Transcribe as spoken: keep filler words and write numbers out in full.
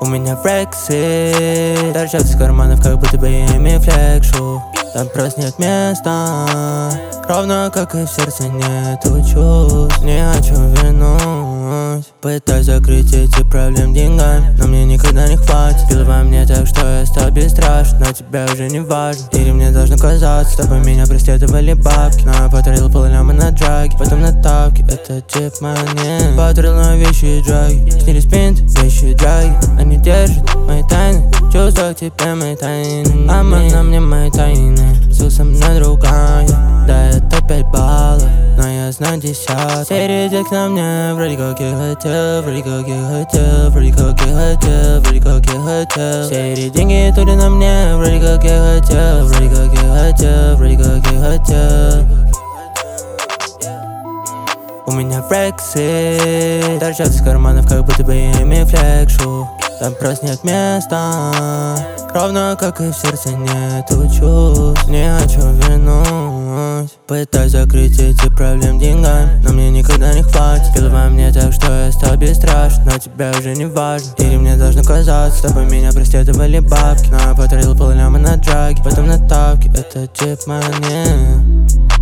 У меня фрексы торчат из карманов, как будто бы я ими флекшу. Там просто нет места, ровно как и в сердце нету чувств. Ни о чем винусь, пытаюсь закрыть эти проблемы деньгами, но мне никогда не хватит. Пил во мне так, что я стал бесстрашен, но тебя уже не важно. Или мне должно казаться, чтобы меня преследовали бабки. Но я потратил полляма на драги, потом на тапки, это тип монет. Потратил на вещи и драги, снились пинт, вещи и драги. Они держат мои тайны, чувства к тебе мои тайны. А на мне мои тайны, все со мной другая. Да, это пять баллов, но я знаю десять. Перейдет к на мне, вроде как я хотел, вроде как я хотел, вроде как я хотел, вроде как я хотел. Все эти деньги тули на мне, вроде как я хотел, вроде как я хотел, вроде как я хотел. У меня фрексы торчат из карманов, как будто бы я ими флекшу. Там просто нет места, ровно как и в сердце нету чувств. Ни о чем винусь, пытаюсь закрыть эти проблемы деньгами, но мне никогда не хватит. Пил во мне так, что я стал бесстрашен, но тебя уже не важно. Или мне должно казаться, чтобы меня преследовали бабки. Но я потратил полляма на драги, потом на тапки, это тип монет.